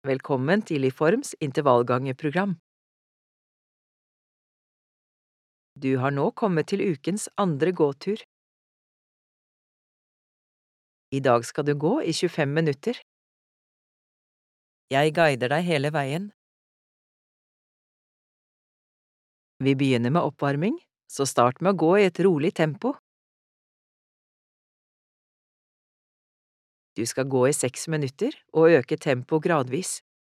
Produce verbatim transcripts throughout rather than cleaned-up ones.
Velkommen til IFORMs intervallgangerprogram. Du har nå kommet til ukens andre gåtur. I dag skal du gå i tjuefem minutter. Jeg guider deg hele veien. Vi begynner med oppvarming, så start med å gå i et rolig tempo. Du skal gå i seks minutter og øke tempo gradvis.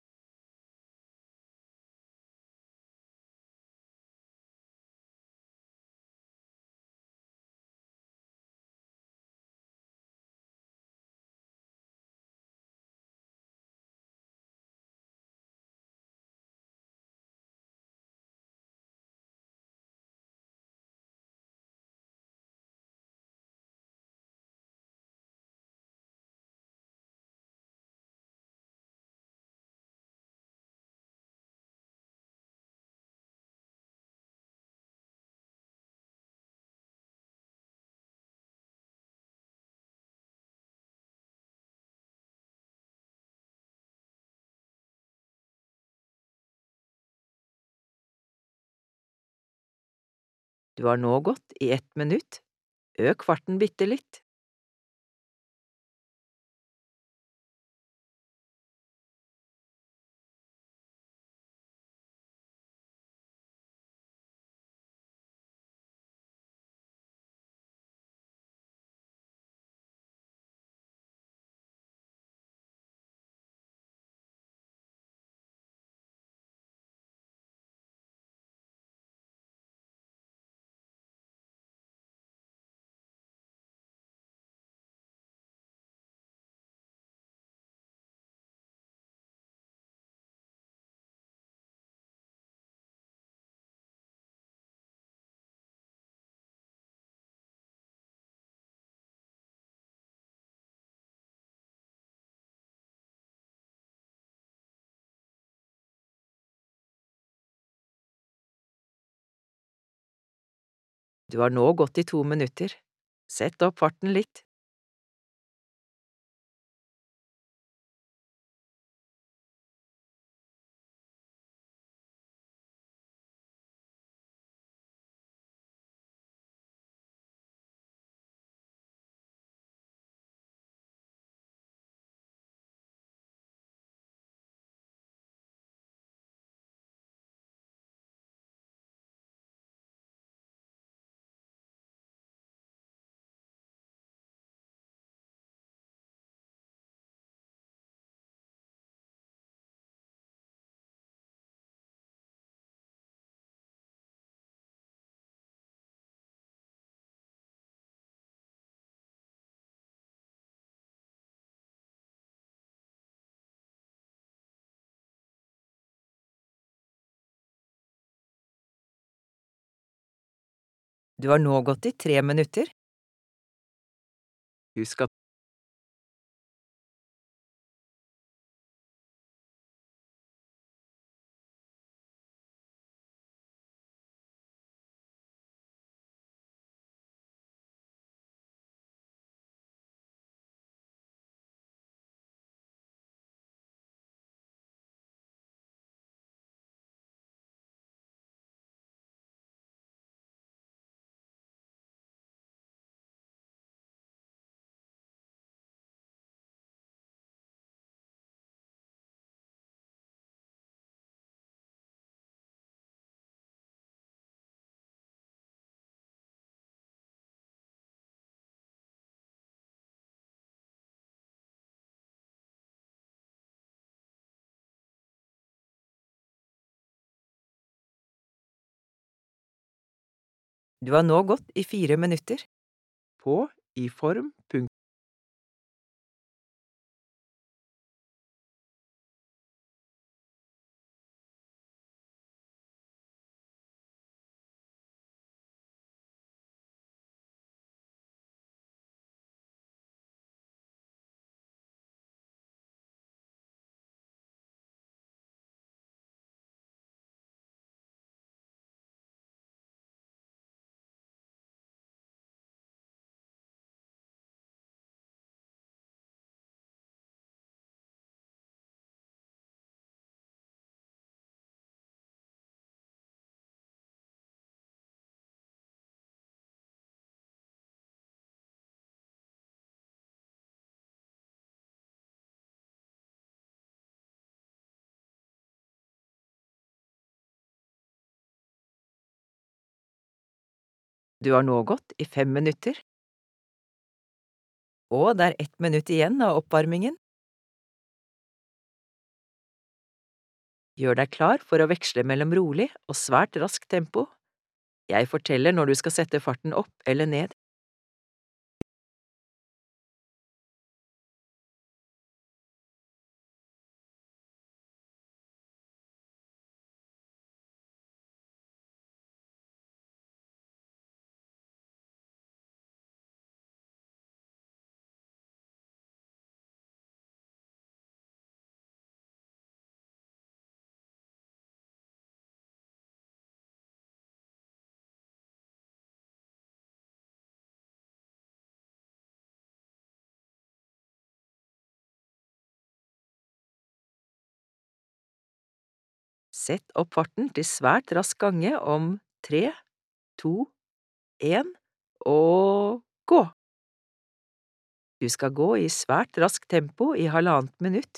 Du har nå gått i ett minutt. Øk farten bitte litt. Du har nå gått i to minutter. Sett opp farten litt. Du har nå gått i tre minutter. Husk at du har nå gått i fire minutter. På iform punktum Du har nå gått i fem minutter. Og det er ett minutt igjen av oppvarmingen. Gjør deg klar for å veksle mellom rolig og svært raskt tempo. Jeg forteller når du skal sette farten opp eller ned. Sett opp farten til svært rask gange om tre, to, en og gå! Du skal gå i svært raskt tempo i halvannet minutt.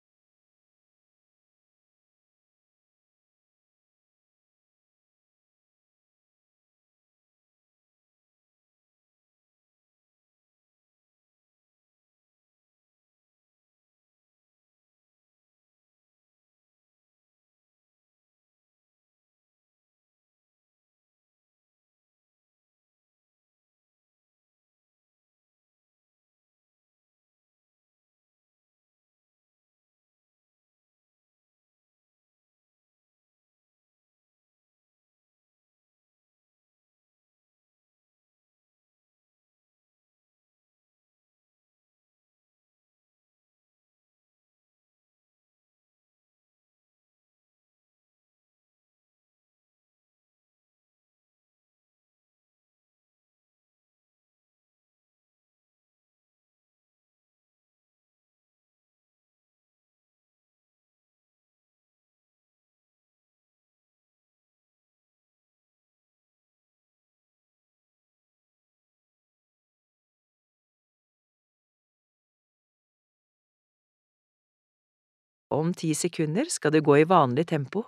Om ti sekunder skal du gå i vanlig tempo.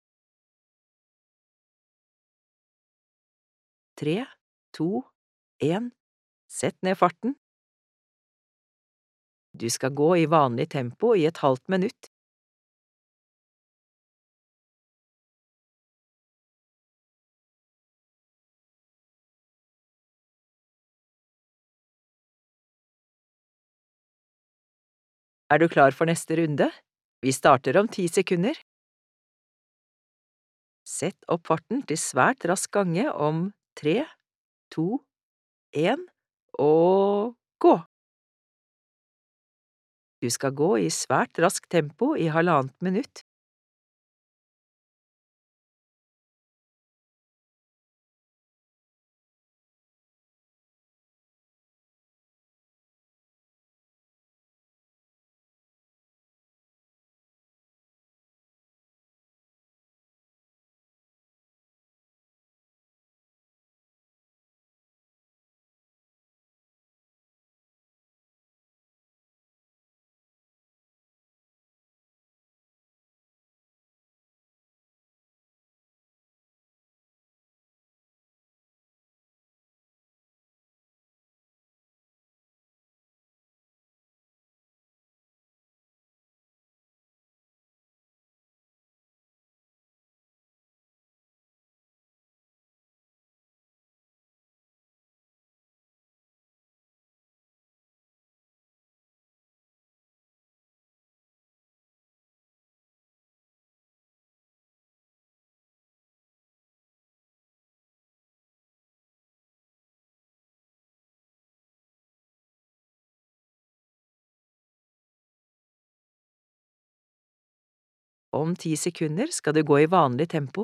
Tre, to, en, sett ned farten. Du skal gå i vanlig tempo i et halvt minutt. Er du klar for neste runde? Vi starter om ti sekunder. Sett opp farten til svært rask gange om tre, to, en og gå! Du skal gå i svært raskt tempo i halvannet minutt. Om ti sekunder skal du gå i vanlig tempo.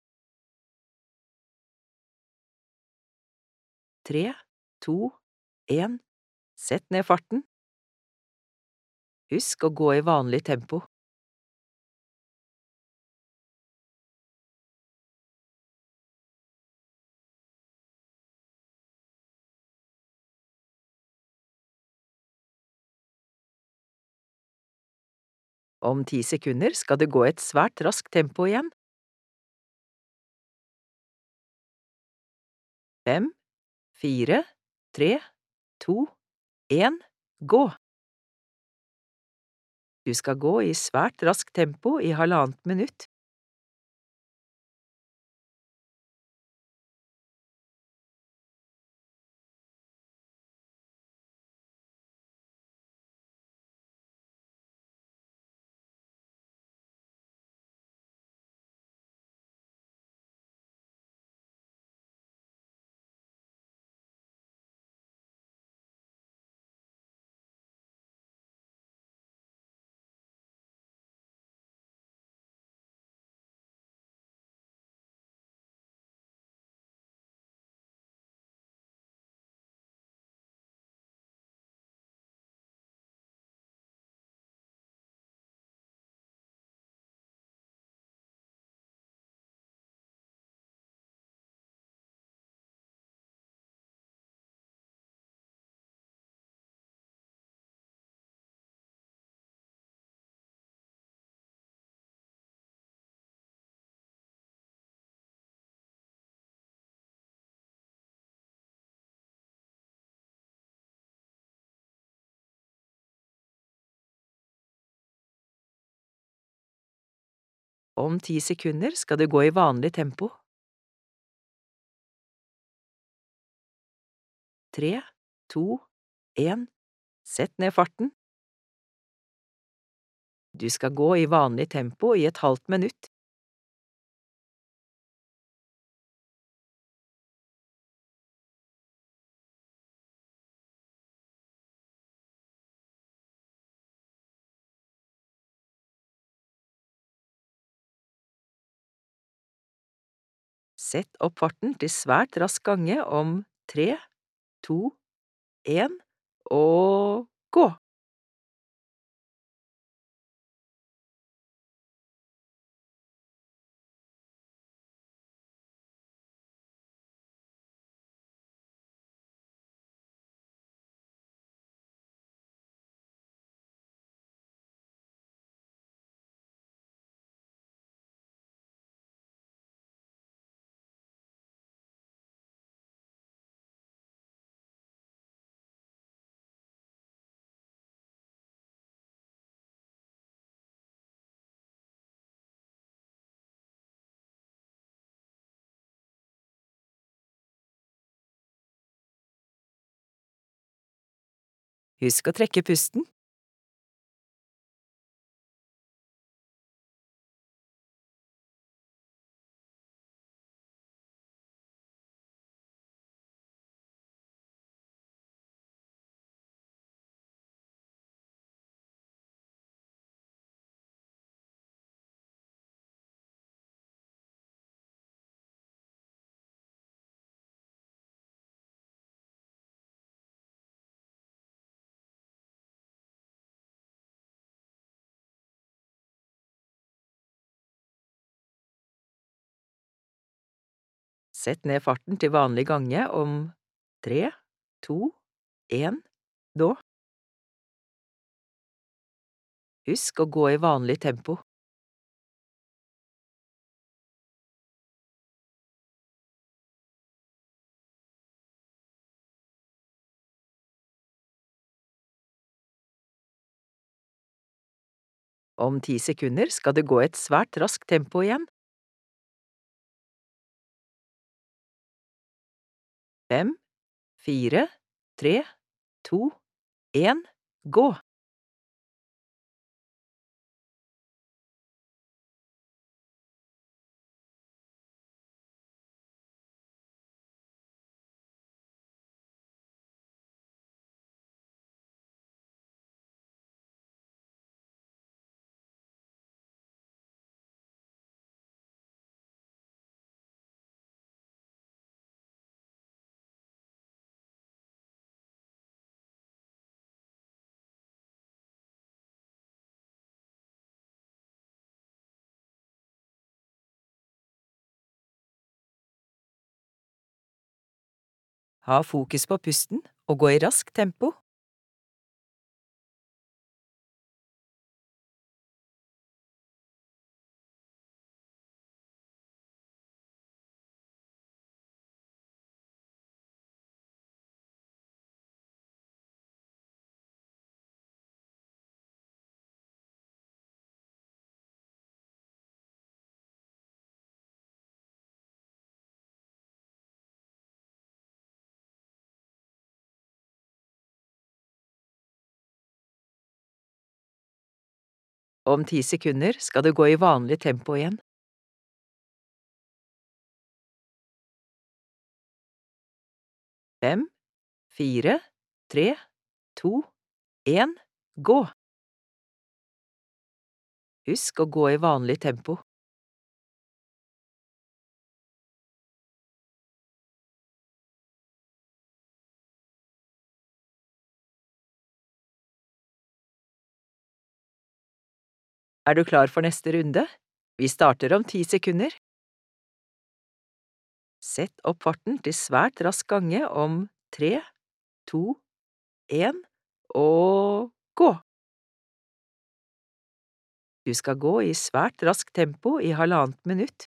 Tre, to, en, sett ned farten. Husk å gå i vanlig tempo. Om ti sekunder skal du gå i et svært raskt tempo igjen. Fem, fire, tre, to, en, gå! Du skal gå i svært raskt tempo i halvannet minutt. Om ti sekunder skal du gå i vanlig tempo. Tre, to, en, sett ned farten. Du skal gå i vanlig tempo i et halvt minutt. Sett opp farten til svært rask gange om tre, to, en, og gå! Husk å trekke pusten. Sett ned farten til vanlig gange om tre, to, en, nå! Husk å gå i vanlig tempo. Om ti sekunder skal du gå i et svært raskt tempo igjen. Fem, fire, tre, to, en, gå! Ha fokus på pusten og gå i raskt tempo. Om ti sekunder skal du gå i vanlig tempo igjen. Fem, fire, tre, to, en, gå! Husk å gå i vanlig tempo. Er du klar for neste runde? Vi starter om ti sekunder. Sett opp farten til svært rask gange om tre, to, en og gå! Du skal gå i svært raskt tempo i halvannet minutt.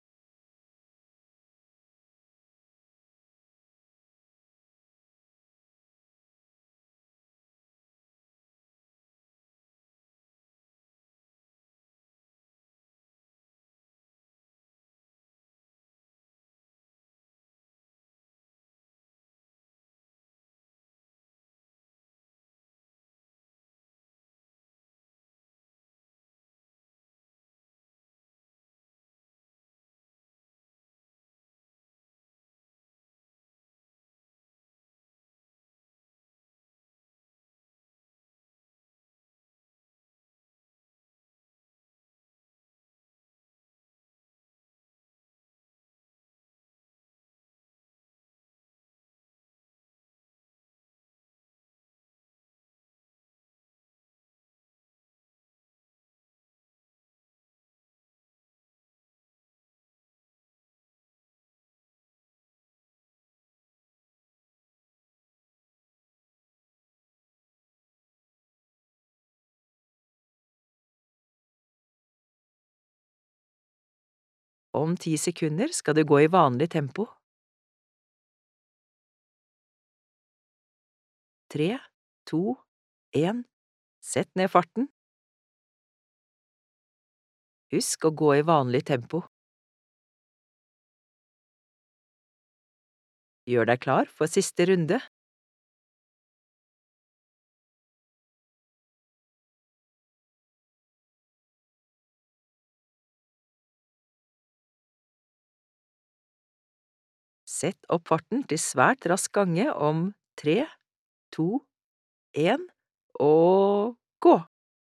Om ti sekunder skal du gå i vanlig tempo. Tre, to, en, sett ned farten. Husk å gå i vanlig tempo. Gjør deg klar for siste runde. Sett opp farten til svært rask gange om tre, to, en og gå!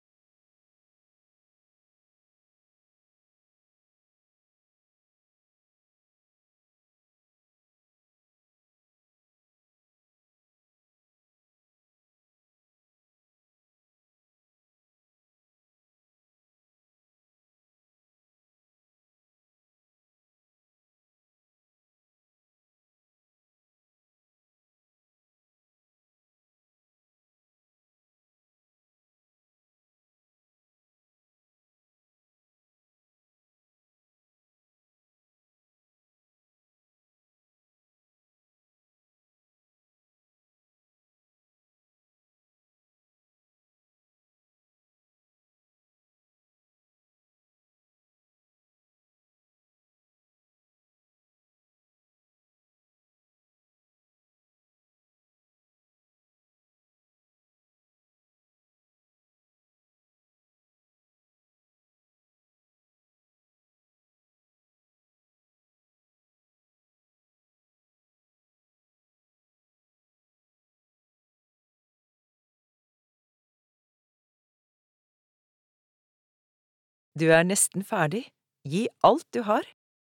Du er nesten ferdig. Gi alt du har.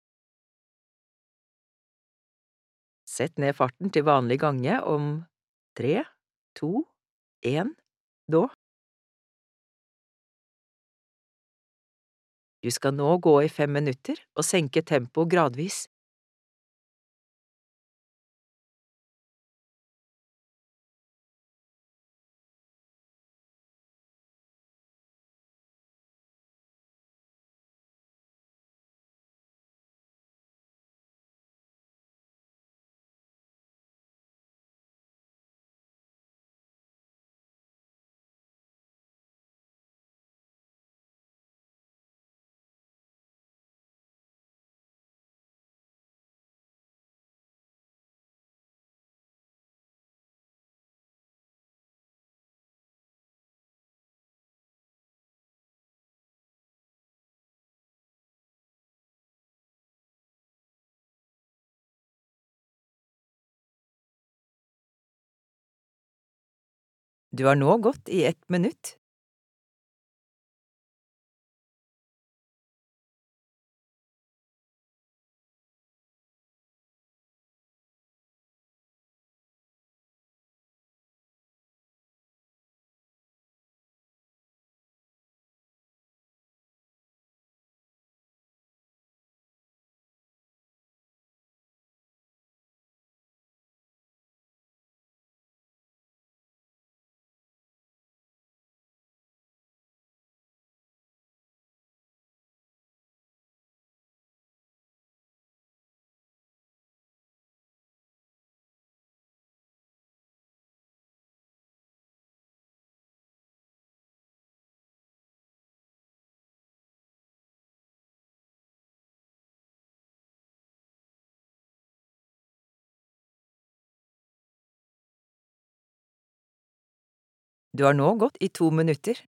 Sett ned farten til vanlig gange om tre, to, en, nå! Du skal nå gå i fem minutter og senke tempoet gradvis. Du har nå gått i ett minutt. Du har nå gått i to minutter.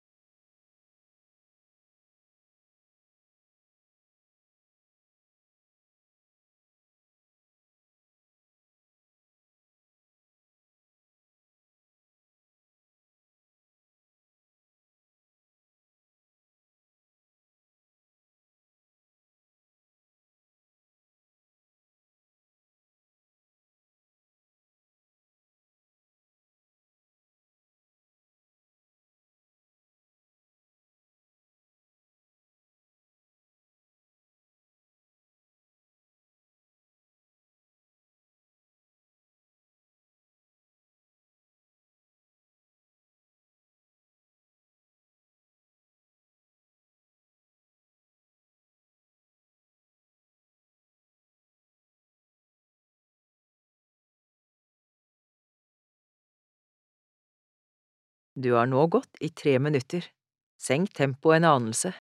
Du har nå gått i tre minutter. Senk tempoet en anelse.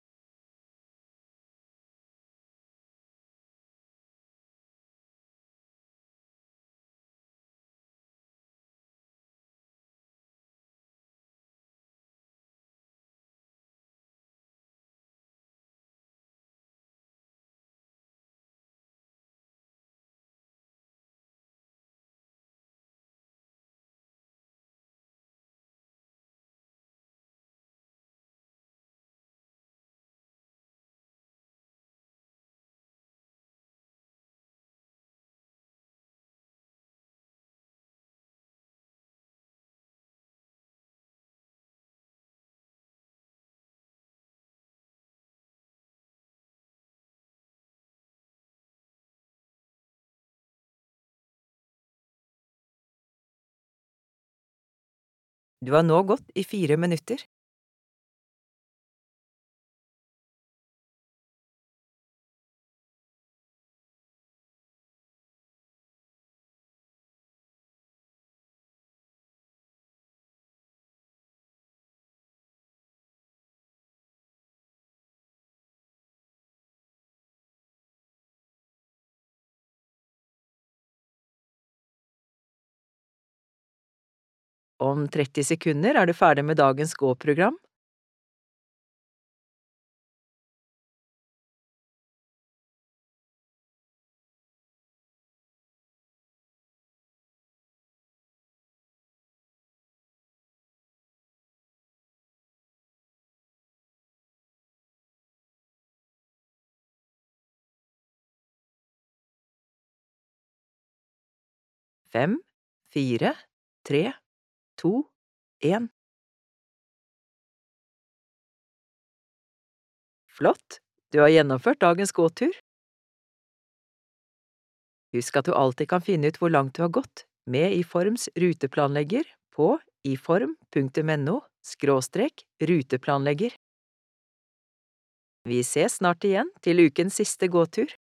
Du har nå gått i fire minutter. Om tretti sekunder er du ferdig med dagens gåprogram. Fem, fire, tre, to, en. Flott! Du har gjennomført dagens gåtur. Husk at du alltid kan finne ut hvor langt du har gått med iForms ruteplanlegger på iform punktum no skråstrek ruteplanlegger. Vi ses snart igjen til ukens siste gåtur.